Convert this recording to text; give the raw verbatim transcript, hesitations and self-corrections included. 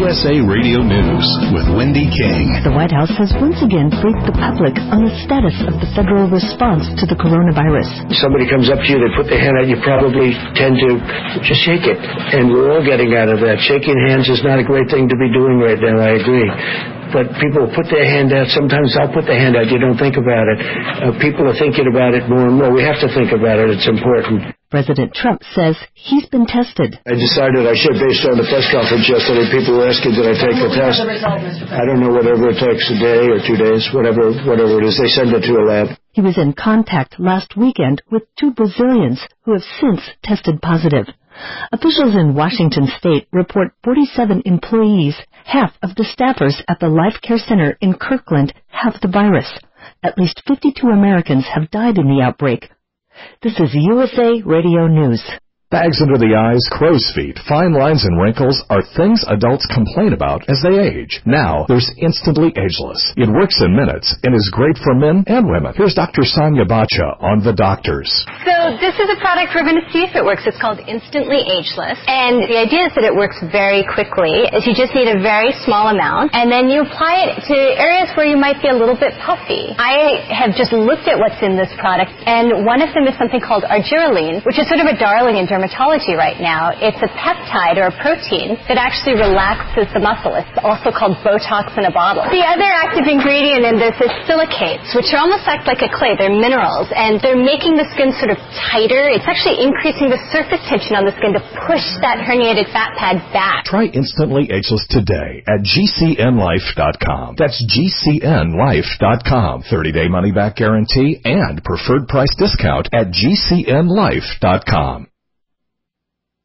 U S A Radio News with Wendy King. The White House has once again briefed the public on the status of the federal response to the coronavirus. Somebody comes up to you, they put their hand out, you probably tend to just shake it. And we're all getting out of that. Shaking hands is not a great thing to be doing right now, I agree. But people put their hand out. Sometimes I'll put the hand out. You don't think about it. Uh, people are thinking about it more and more. We have to think about it. It's important. President Trump says he's been tested. I decided I should, based on the press conference yesterday. People were asking, did I take the test? I don't know, whatever it takes, a day or two days, whatever, whatever it is. They send it to a lab. He was in contact last weekend with two Brazilians who have since tested positive. Officials in Washington state report forty-seven employees, half of the staffers at the Life Care Center in Kirkland, have the virus. At least fifty-two Americans have died in the outbreak. This is U S A Radio News. Bags under the eyes, crow's feet, fine lines, and wrinkles are things adults complain about as they age. Now, there's Instantly Ageless. It works in minutes and is great for men and women. Here's Doctor Sonia Bacha on The Doctors. So this is a product we're going to see if it works. It's called Instantly Ageless. And the idea is that it works very quickly. Is you just need a very small amount, and then you apply it to areas where you might be a little bit puffy. I have just looked at what's in this product, and one of them is something called argireline, which is sort of a darling in dermatology right now. It's a peptide or a protein that actually relaxes the muscle. It's also called Botox in a bottle. The other active ingredient in this is silicates, which are almost act like a clay. They're minerals, and they're making the skin sort of tighter. It's actually increasing the surface tension on the skin to push that herniated fat pad back. Try Instantly Ageless today at G C N life dot com. That's G C N life dot com. thirty-day money-back guarantee and preferred price discount at G C N life dot com.